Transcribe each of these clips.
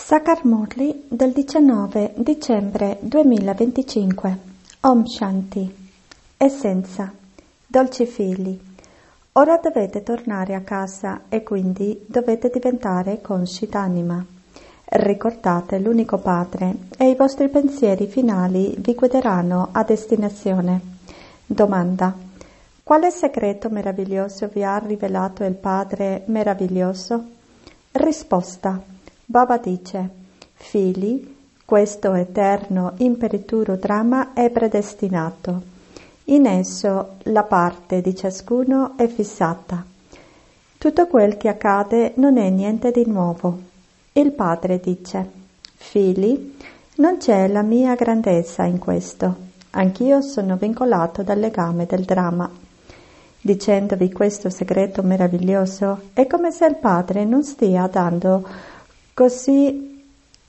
Sakar Murli del 19 dicembre 2025. Om Shanti. Essenza. Dolci figli, ora dovete tornare a casa e quindi dovete diventare consci d'anima. Ricordate l'unico Padre e i vostri pensieri finali vi guideranno a destinazione. Domanda. Quale segreto meraviglioso vi ha rivelato il Padre meraviglioso? Risposta. Baba dice: figli, questo eterno imperituro dramma è predestinato. In esso la parte di ciascuno è fissata. Tutto quel che accade non è niente di nuovo. Il Padre dice: figli, non c'è la mia grandezza in questo. Anch'io sono vincolato dal legame del dramma. Dicendovi questo segreto meraviglioso, è come se il Padre non stia dando così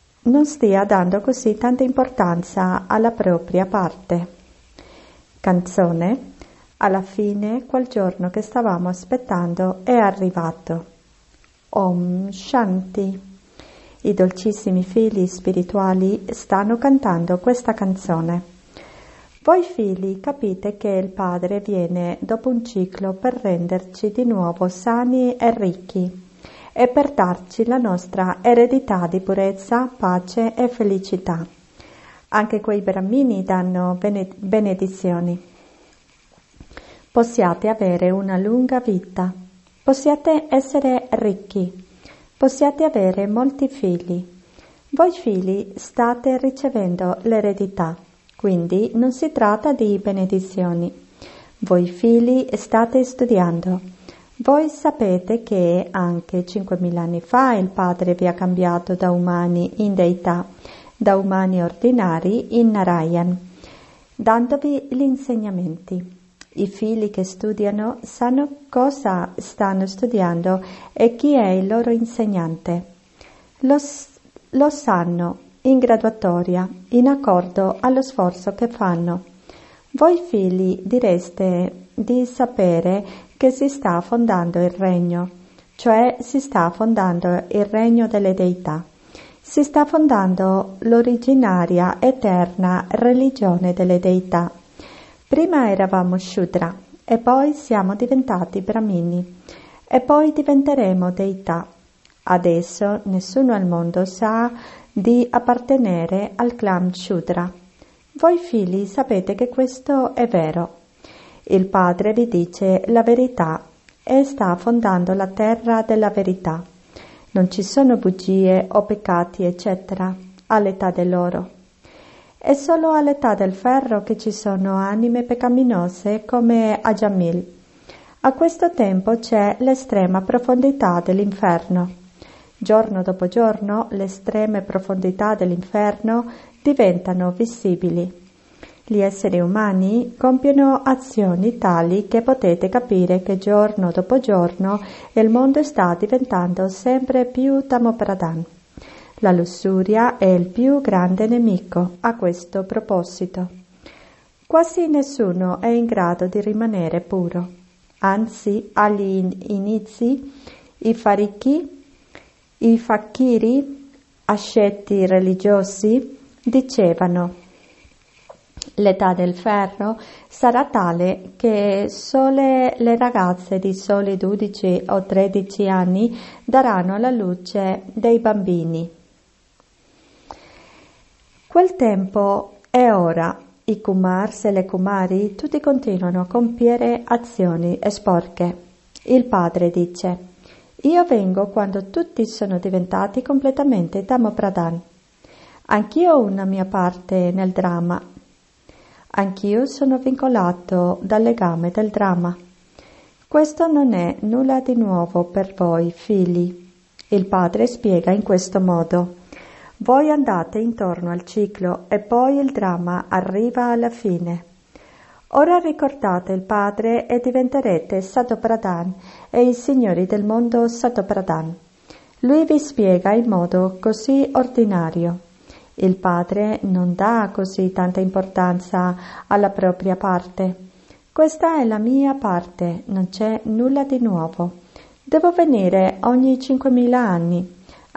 tanta importanza alla propria parte. Canzone. Alla fine, quel giorno che stavamo aspettando è arrivato. Om Shanti. I dolcissimi figli spirituali stanno cantando questa canzone. Voi figli capite che il Padre viene dopo un ciclo per renderci di nuovo sani e ricchi e per darci la nostra eredità di purezza, pace e felicità. Anche quei brahmini danno benedizioni. Possiate avere una lunga vita, possiate essere ricchi, possiate avere molti figli. Voi figli state ricevendo l'eredità, quindi non si tratta di benedizioni. Voi figli state studiando. Voi sapete che anche 5.000 anni fa il Padre vi ha cambiato da umani in deità, da umani ordinari in Narayan, dandovi gli insegnamenti. I figli che studiano sanno cosa stanno studiando e chi è il loro insegnante. Lo sanno in graduatoria, in accordo allo sforzo che fanno. Voi figli direste di sapere che si sta fondando il regno, cioè si sta fondando il regno delle deità. Si sta fondando l'originaria, eterna religione delle deità. Prima eravamo Shudra e poi siamo diventati Brahmini e poi diventeremo deità. Adesso nessuno al mondo sa di appartenere al clan Shudra. Voi figli sapete che questo è vero. Il Padre vi dice la verità e sta fondando la terra della verità. Non ci sono bugie o peccati, eccetera, all'età dell'oro. È solo all'età del ferro che ci sono anime peccaminose come Ajamil. A questo tempo c'è l'estrema profondità dell'inferno. Giorno dopo giorno le estreme profondità dell'inferno diventano visibili. Gli esseri umani compiono azioni tali che potete capire che giorno dopo giorno il mondo sta diventando sempre più Tamopradhan. La lussuria è il più grande nemico a questo proposito. Quasi nessuno è in grado di rimanere puro. Anzi, agli inizi, i fakiri, asceti religiosi, dicevano: l'età del ferro sarà tale che sole le ragazze di soli 12 o 13 anni daranno alla luce dei bambini. Quel tempo è ora. I Kumars e le Kumari tutti continuano a compiere azioni sporche. Il Padre dice: io vengo quando tutti sono diventati completamente Tamopradhan. Anch'io ho una mia parte nel dramma. Anch'io sono vincolato dal legame del dramma. Questo non è nulla di nuovo per voi, figli. Il Padre spiega in questo modo: voi andate intorno al ciclo e poi il dramma arriva alla fine. Ora ricordate il Padre e diventerete Satopradhan e i signori del mondo Satopradhan. Lui vi spiega in modo così ordinario. Il Padre non dà così tanta importanza alla propria parte. Questa è la mia parte, non c'è nulla di nuovo. Devo venire ogni 5.000 anni.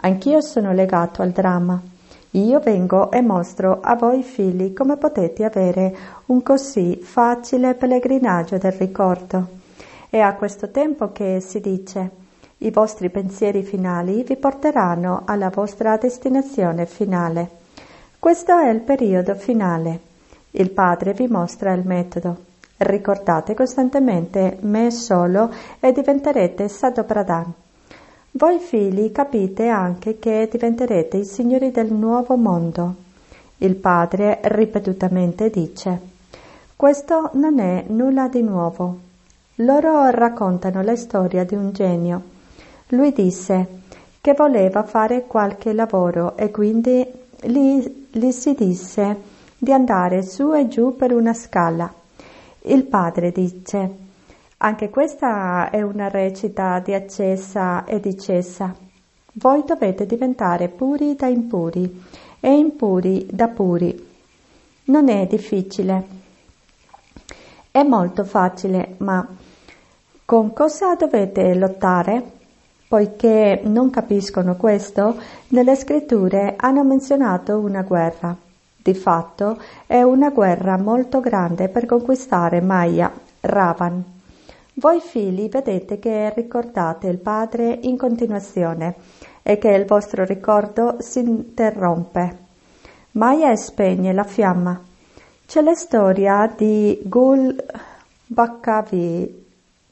Anch'io sono legato al dramma. Io vengo e mostro a voi figli come potete avere un così facile pellegrinaggio del ricordo. È a questo tempo che si dice: i vostri pensieri finali vi porteranno alla vostra destinazione finale. Questo è il periodo finale. Il Padre vi mostra il metodo. Ricordate costantemente me solo e diventerete Sato Pradhan. Voi figli capite anche che diventerete i signori del nuovo mondo. Il Padre ripetutamente dice: questo non è nulla di nuovo. Loro raccontano la storia di un genio. Lui disse che voleva fare qualche lavoro e quindi gli si disse di andare su e giù per una scala. Il Padre dice: anche questa è una recita di ascesa e discesa. Voi dovete diventare puri da impuri e impuri da puri. Non è difficile, è molto facile, ma con cosa dovete lottare? Poiché non capiscono questo, nelle scritture hanno menzionato una guerra. Di fatto è una guerra molto grande per conquistare Maya, Ravan. Voi figli vedete che ricordate il Padre in continuazione e che il vostro ricordo si interrompe. Maya spegne la fiamma. C'è la storia di Gul Bakkavli,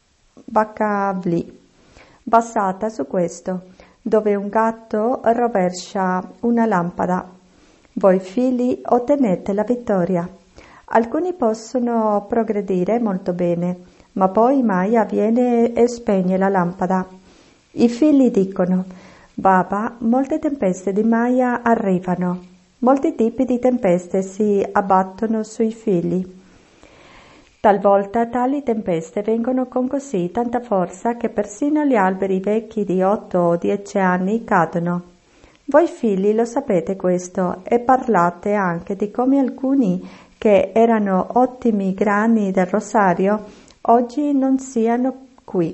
basata su questo, dove un gatto rovescia una lampada. Voi figli ottenete la vittoria. Alcuni possono progredire molto bene, ma poi Maya viene e spegne la lampada. I figli dicono: Baba, molte tempeste di Maya arrivano. Molti tipi di tempeste si abbattono sui figli. Talvolta tali tempeste vengono con così tanta forza che persino gli alberi vecchi di 8 o 10 anni cadono. Voi figli lo sapete questo e parlate anche di come alcuni che erano ottimi grani del rosario oggi non siano qui.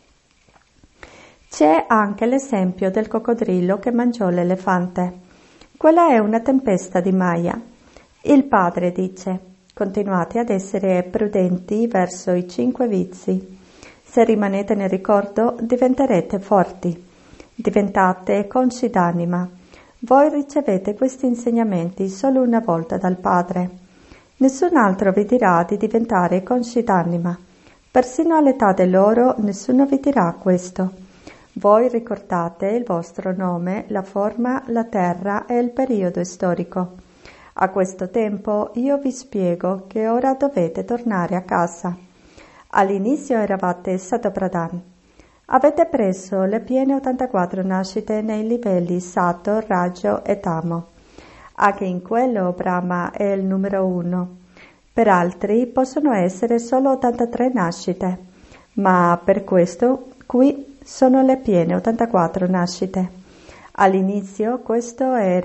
C'è anche l'esempio del coccodrillo che mangiò l'elefante. Quella è una tempesta di Maya. Il Padre dice: continuate ad essere prudenti verso i 5 vizi. Se rimanete nel ricordo, diventerete forti. Diventate consci d'anima. Voi ricevete questi insegnamenti solo una volta dal Padre. Nessun altro vi dirà di diventare consci d'anima. Persino all'età dell'oro nessuno vi dirà questo. Voi ricordate il vostro nome, la forma, la terra e il periodo storico. A questo tempo io vi spiego che ora dovete tornare a casa. All'inizio eravate Sato Pradhan. Avete preso le piene 84 nascite nei livelli Sato, Rajo e Tamo. Anche in quello Brahma è il numero 1. Per altri possono essere solo 83 nascite, ma per questo qui sono le piene 84 nascite. All'inizio questo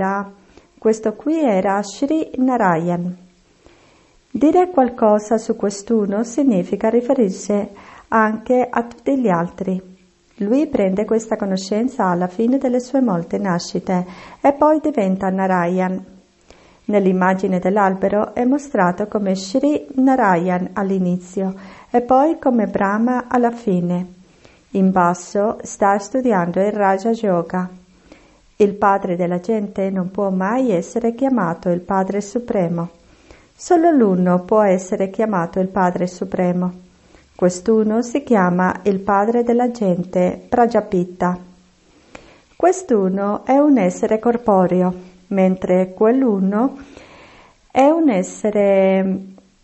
qui era Sri Narayan. Dire qualcosa su quest'uno significa riferirsi anche a tutti gli altri. Lui prende questa conoscenza alla fine delle sue molte nascite e poi diventa Narayan. Nell'immagine dell'albero è mostrato come Sri Narayan all'inizio e poi come Brahma alla fine. In basso sta studiando il Raja Yoga. Il padre della gente non può mai essere chiamato il Padre Supremo. Solo l'uno può essere chiamato il Padre Supremo. Quest'uno si chiama il padre della gente, Prajapita. Quest'uno è un essere corporeo, mentre quell'uno è un essere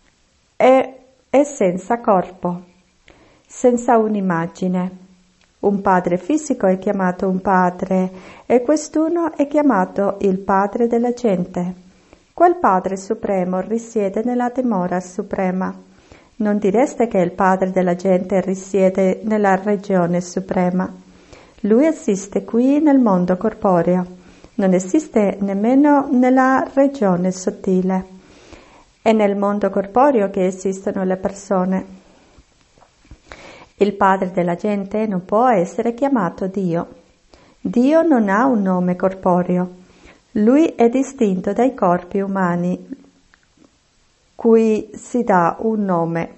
è senza corpo, senza un'immagine. Un padre fisico è chiamato un padre e quest'uno è chiamato il padre della gente. Quel Padre Supremo risiede nella dimora suprema. Non direste che il padre della gente risiede nella regione suprema. Lui esiste qui nel mondo corporeo, non esiste nemmeno nella regione sottile. È nel mondo corporeo che esistono le persone. Il padre della gente non può essere chiamato Dio. Dio non ha un nome corporeo. Lui è distinto dai corpi umani, cui si dà un nome.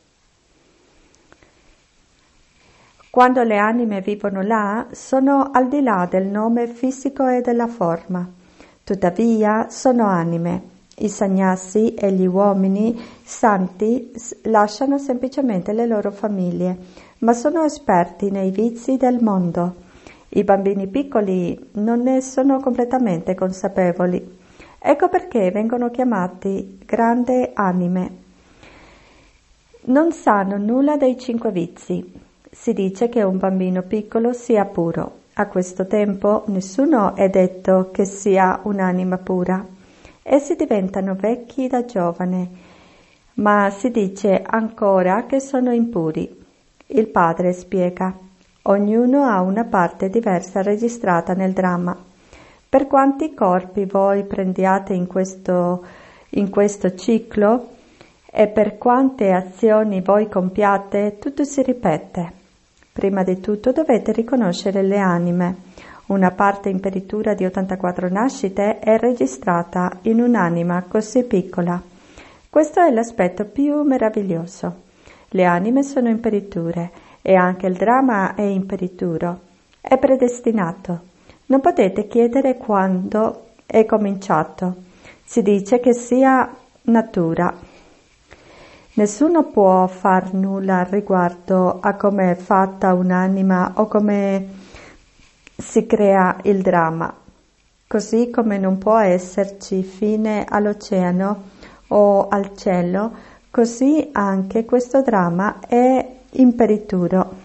Quando le anime vivono là, sono al di là del nome fisico e della forma. Tuttavia, sono anime. I sannyasi e gli uomini santi lasciano semplicemente le loro famiglie, ma sono esperti nei vizi del mondo. I bambini piccoli non ne sono completamente consapevoli. Ecco perché vengono chiamati grandi anime. Non sanno nulla dei 5 vizi. Si dice che un bambino piccolo sia puro. A questo tempo nessuno è detto che sia un'anima pura. Essi diventano vecchi da giovane, ma si dice ancora che sono impuri. Il padre spiega: ognuno ha una parte diversa registrata nel dramma. Per quanti corpi voi prendiate in questo ciclo e per quante azioni voi compiate, tutto si ripete. Prima di tutto dovete riconoscere le anime. Una parte in peritura di 84 nascite è registrata in un'anima così piccola. Questo è l'aspetto più meraviglioso. Le anime sono in periture e anche il dramma è in perituro. È predestinato. Non potete chiedere quando è cominciato. Si dice che sia natura. Nessuno può far nulla riguardo a come è fatta un'anima o come si crea il dramma, così come non può esserci fine all'oceano o al cielo, così anche questo dramma è imperituro.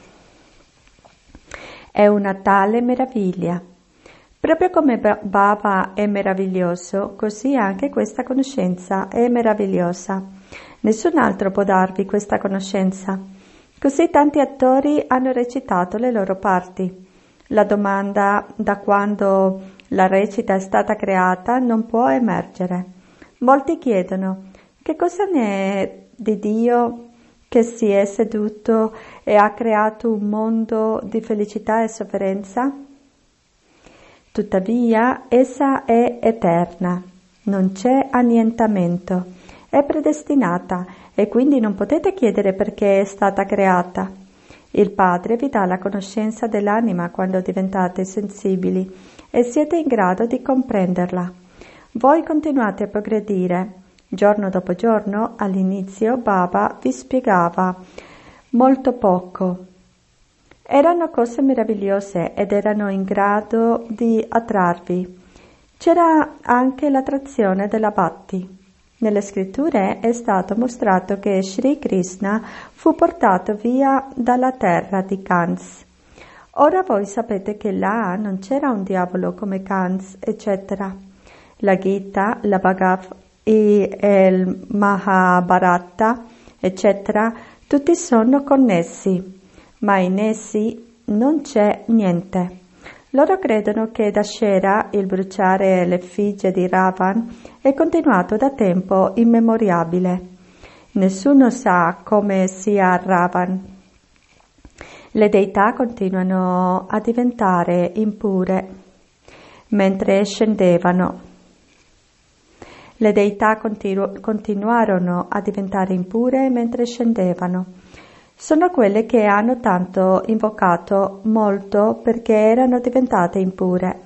È una tale meraviglia. Proprio come Baba è meraviglioso, così anche questa conoscenza è meravigliosa. Nessun altro può darvi questa conoscenza. Così tanti attori hanno recitato le loro parti. La domanda da quando la recita è stata creata non può emergere. Molti chiedono: che cosa ne è di Dio che si è seduto e ha creato un mondo di felicità e sofferenza? Tuttavia essa è eterna, non c'è annientamento, è predestinata e quindi non potete chiedere perché è stata creata. Il Padre vi dà la conoscenza dell'anima quando diventate sensibili e siete in grado di comprenderla. Voi continuate a progredire. Giorno dopo giorno, all'inizio Baba vi spiegava molto poco. Erano cose meravigliose ed erano in grado di attrarvi. C'era anche l'attrazione della Bhakti. Nelle scritture è stato mostrato che Sri Krishna fu portato via dalla terra di Kans. Ora voi sapete che là non c'era un diavolo come Kans, eccetera. La Gita, la Bhagavad e il Mahabharata, eccetera, tutti sono connessi, ma in essi non c'è niente. Loro credono che Dashera, il bruciare l'effigie di Ravan, è continuato da tempo immemoriabile. Nessuno sa come sia Ravan. Le deità continuano a diventare impure mentre scendevano. Le deità continuarono a diventare impure mentre scendevano. Sono quelle che hanno tanto invocato molto perché erano diventate impure.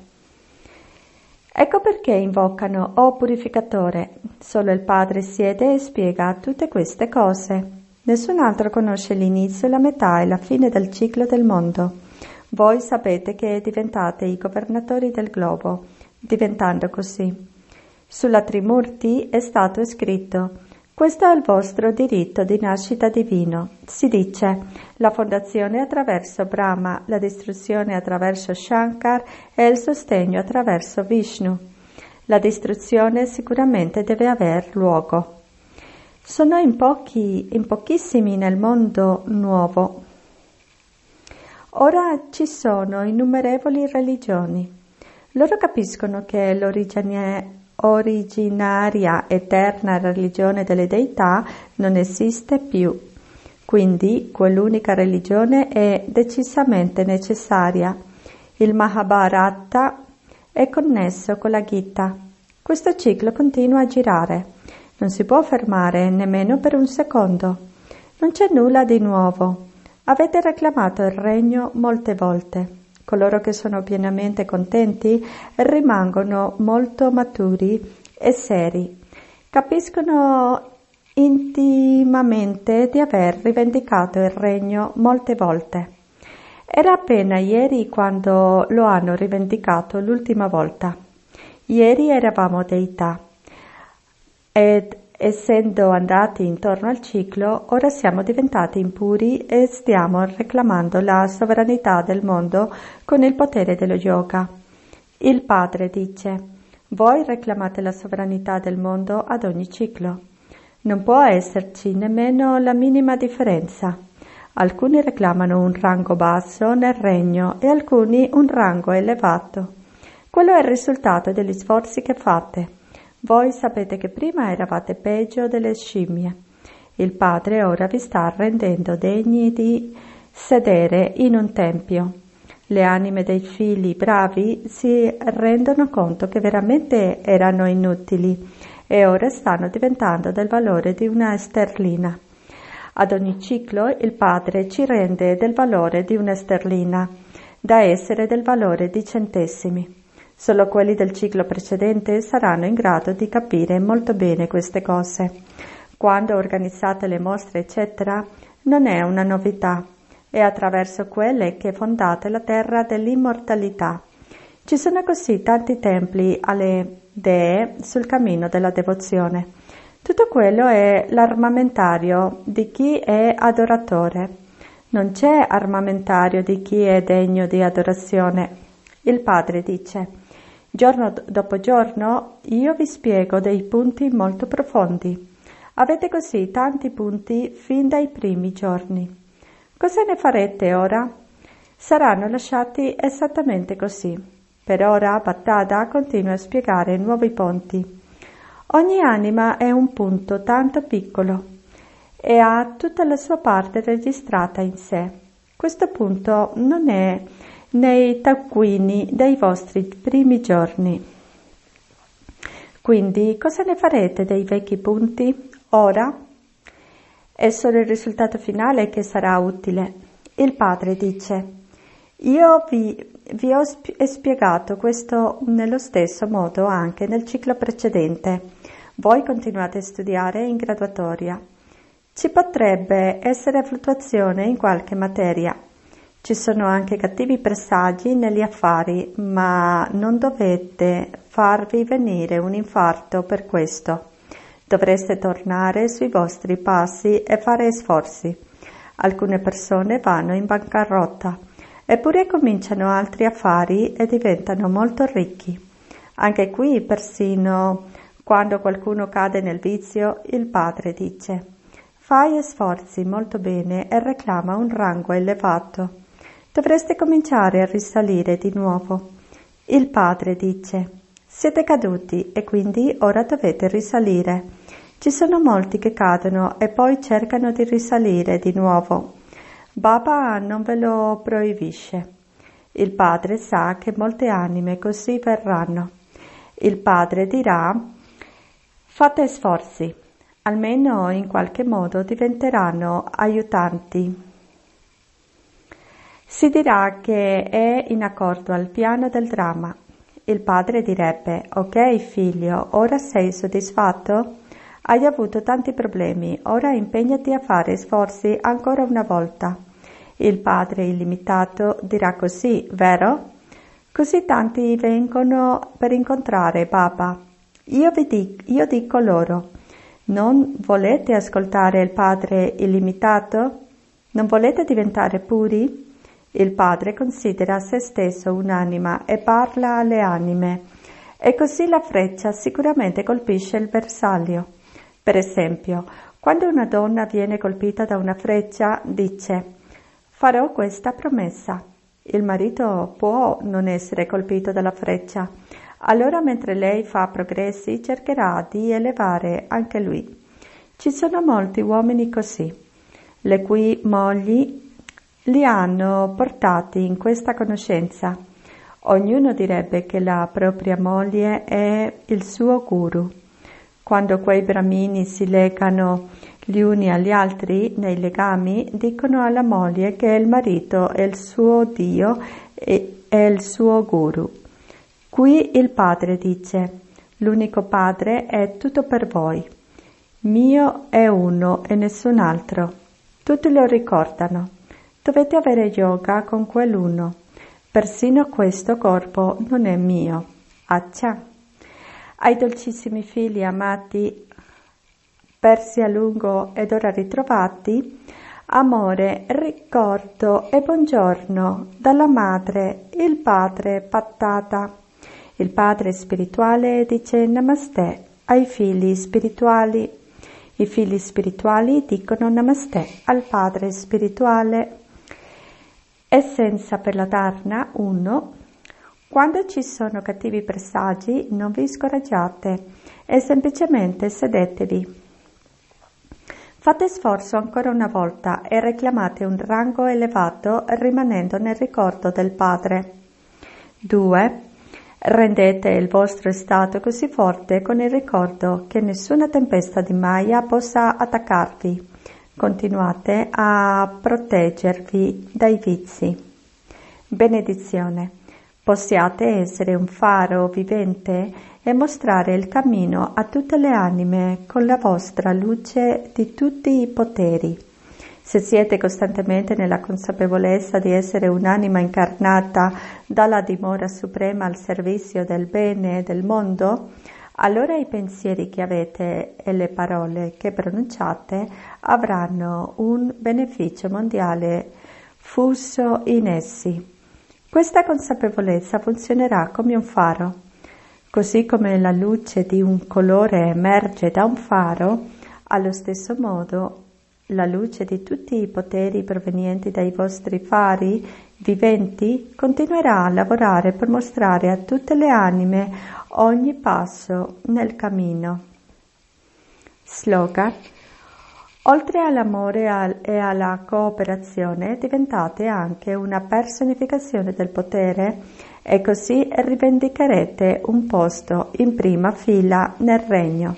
Ecco perché invocano, o purificatore. Solo il Padre siede e spiega tutte queste cose. Nessun altro conosce l'inizio, la metà e la fine del ciclo del mondo. Voi sapete che diventate i governatori del globo, diventando così. Sulla Trimurti è stato scritto: questo è il vostro diritto di nascita divino. Si dice: la fondazione attraverso Brahma, la distruzione attraverso Shankar e il sostegno attraverso Vishnu. La distruzione sicuramente deve aver luogo. Sono in pochissimi nel mondo nuovo. Ora ci sono innumerevoli religioni. Loro capiscono che originaria eterna religione delle deità non esiste più, quindi quell'unica religione è decisamente necessaria. Il Mahabharata è connesso con la Gita. Questo ciclo continua a girare. Non si può fermare nemmeno per un secondo. Non c'è nulla di nuovo. Avete reclamato il regno molte volte. Coloro che sono pienamente contenti rimangono molto maturi e seri. Capiscono intimamente di aver rivendicato il regno molte volte. Era appena ieri quando lo hanno rivendicato l'ultima volta. Ieri eravamo deità ed essendo andati intorno al ciclo, ora siamo diventati impuri e stiamo reclamando la sovranità del mondo con il potere dello yoga. Il padre dice: voi reclamate la sovranità del mondo ad ogni ciclo. Non può esserci nemmeno la minima differenza. Alcuni reclamano un rango basso nel regno e alcuni un rango elevato. Quello è il risultato degli sforzi che fate. Voi sapete che prima eravate peggio delle scimmie. Il Padre ora vi sta rendendo degni di sedere in un tempio. Le anime dei figli bravi si rendono conto che veramente erano inutili e ora stanno diventando del valore di una sterlina. Ad ogni ciclo il Padre ci rende del valore di una sterlina, da essere del valore di centesimi. Solo quelli del ciclo precedente saranno in grado di capire molto bene queste cose. Quando organizzate le mostre, eccetera, non è una novità. È attraverso quelle che fondate la terra dell'immortalità. Ci sono così tanti templi alle dee sul cammino della devozione. Tutto quello è l'armamentario di chi è adoratore. Non c'è armamentario di chi è degno di adorazione. Il Padre dice: giorno dopo giorno io vi spiego dei punti molto profondi. Avete così tanti punti fin dai primi giorni. Cosa ne farete ora? Saranno lasciati esattamente così. Per ora Bhattada continua a spiegare nuovi punti. Ogni anima è un punto tanto piccolo e ha tutta la sua parte registrata in sé. Questo punto non è nei taccuini dei vostri primi giorni. Quindi cosa ne farete dei vecchi punti ora? È solo il risultato finale che sarà utile. Il Padre dice: io vi ho spiegato questo nello stesso modo anche nel ciclo precedente. Voi continuate a studiare in graduatoria. Ci potrebbe essere fluttuazione in qualche materia. Ci sono anche cattivi presagi negli affari, ma non dovete farvi venire un infarto per questo. Dovreste tornare sui vostri passi e fare sforzi. Alcune persone vanno in bancarotta, eppure cominciano altri affari e diventano molto ricchi. Anche qui, persino quando qualcuno cade nel vizio, il Padre dice: fai sforzi molto bene e reclama un rango elevato. Dovreste cominciare a risalire di nuovo. Il Padre dice: siete caduti e quindi ora dovete risalire. Ci sono molti che cadono e poi cercano di risalire di nuovo. Baba non ve lo proibisce. Il Padre sa che molte anime così verranno. Il Padre dirà: fate sforzi, almeno in qualche modo diventeranno aiutanti. Si dirà che è in accordo al piano del dramma. Il padre direbbe: ok figlio, ora sei soddisfatto? Hai avuto tanti problemi, ora impegnati a fare sforzi ancora una volta. Il Padre illimitato dirà così, vero? Così tanti vengono per incontrare Baba. Io dico loro: non volete ascoltare il Padre illimitato? Non volete diventare puri? Il Padre considera se stesso un'anima e parla alle anime, e così la freccia sicuramente colpisce il bersaglio. Per esempio, quando una donna viene colpita da una freccia, dice: farò questa promessa. Il marito può non essere colpito dalla freccia, allora mentre lei fa progressi cercherà di elevare anche lui. Ci sono molti uomini così, le cui mogli li hanno portati in questa conoscenza. Ognuno direbbe che la propria moglie è il suo guru. Quando quei brahmini si legano gli uni agli altri nei legami, dicono alla moglie che il marito è il suo Dio e è il suo guru. Qui il padre dice: l'unico padre è tutto per voi. Mio è uno e nessun altro. Tutti lo ricordano. Dovete avere yoga con quell'uno. Persino questo corpo non è mio. Accia. Ai dolcissimi figli amati, persi a lungo ed ora ritrovati, amore, ricordo e buongiorno dalla madre, il padre Pattata. Il padre spirituale dice Namaste ai figli spirituali. I figli spirituali dicono Namaste al padre spirituale. Essenza per la Dharna 1. Quando ci sono cattivi presagi, non vi scoraggiate e semplicemente sedetevi. Fate sforzo ancora una volta e reclamate un rango elevato rimanendo nel ricordo del Padre. 2. Rendete il vostro stato così forte con il ricordo che nessuna tempesta di Maya possa attaccarvi. Continuate a proteggervi dai vizi. Benedizione. Possiate essere un faro vivente e mostrare il cammino a tutte le anime con la vostra luce di tutti i poteri. Se siete costantemente nella consapevolezza di essere un'anima incarnata dalla dimora suprema al servizio del bene e del mondo, allora i pensieri che avete e le parole che pronunciate avranno un beneficio mondiale fuso in essi. Questa consapevolezza funzionerà come un faro. Così come la luce di un colore emerge da un faro, allo stesso modo la luce di tutti i poteri provenienti dai vostri fari viventi continuerà a lavorare per mostrare a tutte le anime ogni passo nel cammino. Slogan. Oltre all'amore e alla cooperazione, diventate anche una personificazione del potere e così rivendicherete un posto in prima fila nel regno.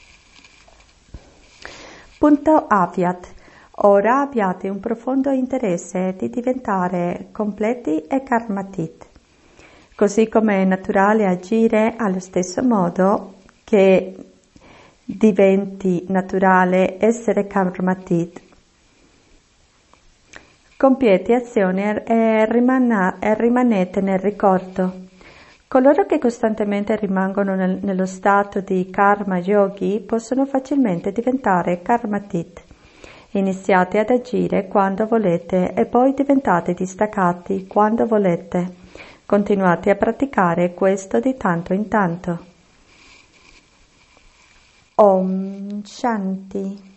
Punto Avyat. Ora abbiate un profondo interesse di diventare completi e karmatit. Così come è naturale agire allo stesso modo che diventi naturale essere karmatit. Compiete azioni e rimanete nel ricordo. Coloro che costantemente rimangono nello stato di karma yogi possono facilmente diventare karmatit. Iniziate ad agire quando volete e poi diventate distaccati quando volete. Continuate a praticare questo di tanto in tanto. Om Shanti.